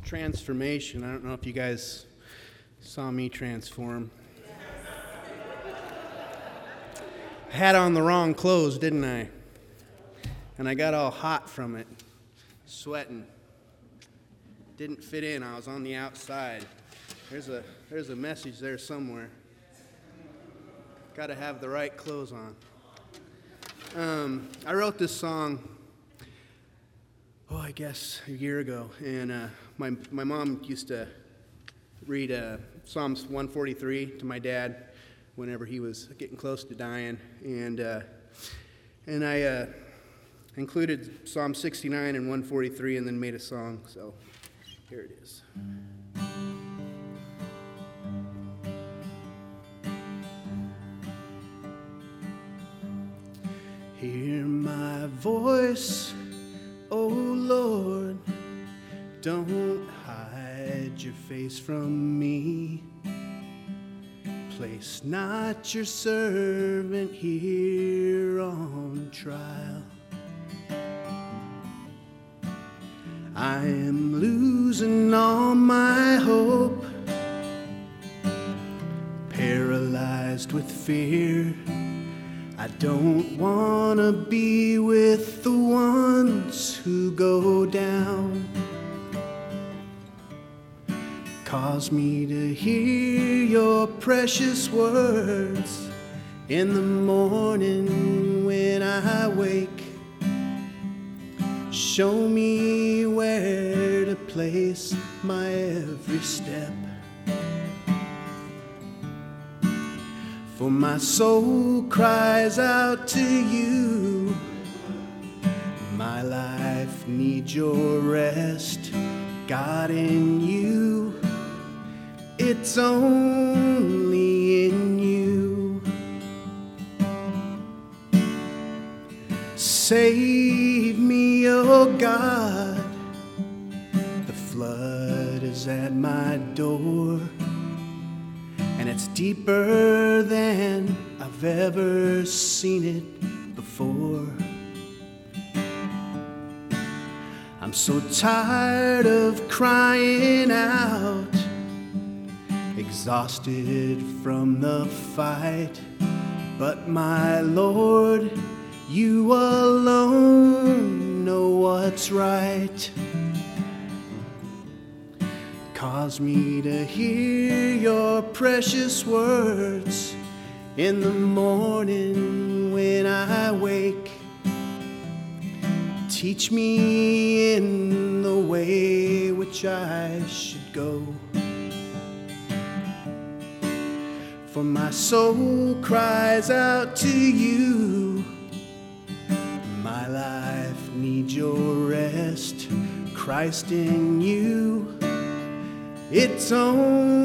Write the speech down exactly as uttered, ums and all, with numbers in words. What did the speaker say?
transformation. I don't know if you guys saw me transform. Had on the wrong clothes, didn't I? And I got all hot from it, sweating. Didn't fit in. I was on the outside. There's a there's a message there somewhere. Got to have the right clothes on. Um, I wrote this song, oh, I guess a year ago, and uh, my my mom used to read uh, Psalms one forty-three to my dad whenever he was getting close to dying, and uh, and I uh, included Psalm sixty-nine and one forty-three, and then made a song. So here it is. Hear my voice, O Lord, don't hide your face from me. Place not your servant here on trial. I am losing all my hope, paralyzed with fear. I don't want to be with the ones who go down. Cause me to hear your precious words in the morning when I wake. Show me where to place my every step. For my soul cries out to you. My life needs your rest. God, in you, it's only in you. Save me, oh God. The flood is at my door, and it's deeper than I've ever seen it before. I'm so tired of crying out, exhausted from the fight. But my Lord, you alone know what's right. Cause me to hear your precious words in the morning when I wake. Teach me in the way which I should go. For my soul cries out to you. My life needs your rest. Christ, in you, it's only